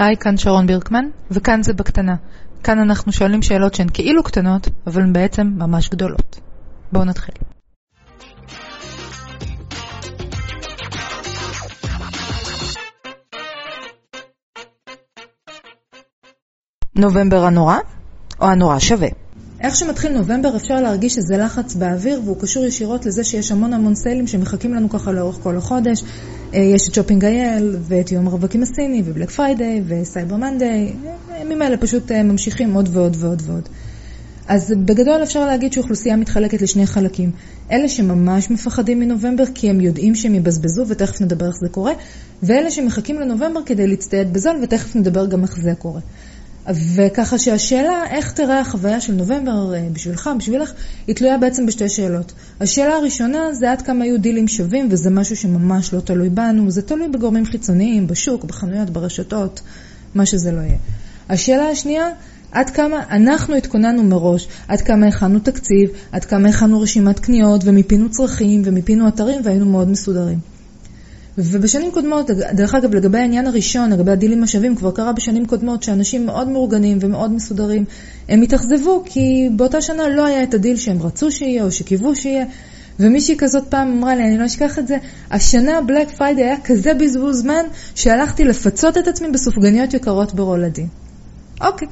היי, כאן שרון בירקמן, וכאן זה בקטנה. כאן אנחנו שואלים שאלות שהן כאילו קטנות, אבל הן בעצם ממש גדולות. בואו נתחיל. נובמבר הנורא, או הנורא שווה? איך שמתחיל נובמבר אפשר להרגיש שזה לחץ באוויר, והוא קשור ישירות לזה שיש המון סיילים שמחכים לנו ככה לאורך כל החודש. יש את שופינג אייל, ואת יום הרווקים הסיני, ובלק פריידיי, וסייבר מנדיי. הימים האלה פשוט ממשיכים עוד ועוד ועוד ועוד. אז בגדול אפשר להגיד שאוכלוסייה מתחלקת לשני חלקים. אלה שממש מפחדים מנובמבר כי הם יודעים שהם יבזבזו, ותכף נדבר איך זה קורה, ואלה שמחכים לנובמבר כדי להצטייד בזול, ותכף נדבר גם איך זה קורה. וככה שהשאלה איך תראה החוויה של נובמבר בשבילך, בשבילך, היא תלויה בעצם בשתי שאלות. השאלה הראשונה זה עד כמה היו דילים שווים, וזה משהו שממש לא תלוי בנו, זה תלוי בגורמים חיצוניים, בשוק, בחנויות, ברשתות, מה שזה לא יהיה. השאלה השנייה, עד כמה אנחנו התכוננו מראש, עד כמה הכנו תקציב, עד כמה הכנו רשימת קניות, ומיפינו צרכים, ומיפינו אתרים, והיינו מאוד מסודרים. ובשנים קודמות, דרך אגב, לגבי העניין הראשון, לגבי הדילים השווים, כבר קרה בשנים קודמות שאנשים מאוד מאורגנים ומאוד מסודרים, הם התאכזבו כי באותה שנה לא היה את הדיל שהם רצו שיהיה או שקיוו שיהיה, ומישהי כזאת פעם אמרה לי, אני לא אשכח את זה, השנה בלק פריידיי היה כזה בזבוז זמן שהלכתי לפצות את עצמי בסופגניות יקרות ברולדין. אוקיי.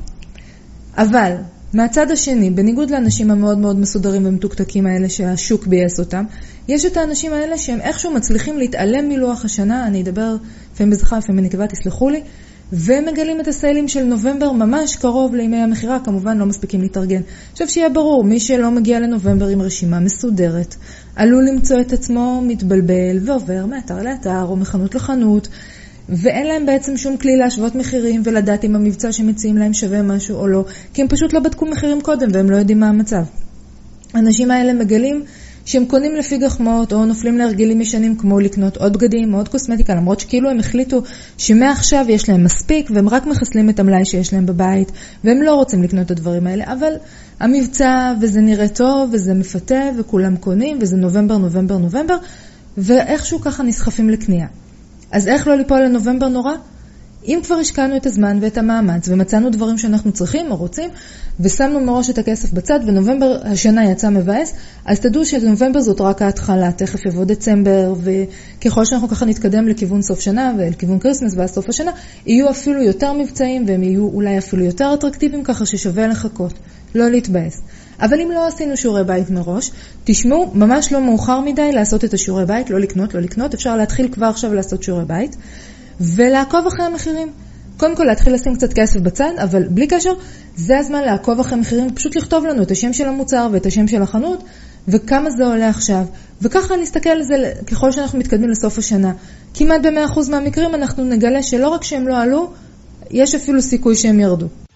אבל מהצד השני, בניגוד לאנשים המאוד מאוד מסודרים ומתוקתקים האלה שהשוק בייס אותם, יש את האנשים האלה שהם איכשהו מצליחים להתעלם מלוח השנה, אני אדבר לפעמים בזכר, לפעמים בנקבה, תסלחו לי, ומגלים את הסיילים של נובמבר ממש קרוב לימי המחירה, כמובן לא מספיקים להתארגן. עכשיו שיהיה ברור, מי שלא מגיע לנובמבר עם רשימה מסודרת, עלול למצוא את עצמו מתבלבל ועובר מאתר לאתר או מחנות לחנות, ואין להם בעצם שום כלי להשוות מחירים ולדעת אם המבצע שמציעים להם שווה משהו או לא, כי הם פשוט לא בדקו מחירים קודם והם לא יודעים מה המצב. האנשים האלה מגלים שהם קונים לפי גחמות או נופלים להרגילים ישנים כמו לקנות עוד בגדים, עוד קוסמטיקה, למרות שכאילו הם החליטו שמעכשיו יש להם מספיק והם רק מחסלים את המלאי שיש להם בבית והם לא רוצים לקנות את הדברים האלה, אבל המבצע וזה נראה טוב וזה מפתה וכולם קונים וזה נובמבר ואיכשהו ככה נסחפים לקנייה. אז איך לא ליפול לנובמבר נורא? אם כבר השקענו את הזמן ואת המאמץ ומצאנו דברים שאנחנו צריכים או רוצים ושמנו מראש את הכסף בצד ונובמבר השנה יצא מבאס, אז תדעו שנובמבר זאת רק ההתחלה, תכף יבוא דצמבר, וככל שאנחנו ככה נתקדם לכיוון סוף שנה ולכיוון קריסמס ואז סוף השנה, יהיו אפילו יותר מבצעים והם יהיו אולי אפילו יותר אטרקטיביים, ככה ששווה לחכות, לא להתבאס. אבל אם לא עשינו שיעורי בית מראש, תשמעו, ממש לא מאוחר מדי לעשות את השיעורי בית, לא לקנות, אפשר להתחיל כבר עכשיו לעשות שיעורי בית, ולעקוב אחרי המחירים. קודם כל להתחיל לשים קצת כסף בצד, אבל בלי קשר, זה הזמן לעקוב אחרי המחירים, פשוט לכתוב לנו את השם של המוצר ואת השם של החנות, וכמה זה עולה עכשיו. וככה נסתכל על זה ככל שאנחנו מתקדמים לסוף השנה. כמעט ב100% מהמקרים אנחנו נגלה שלא רק שהם לא עלו, יש אפילו סיכוי שהם ירדו.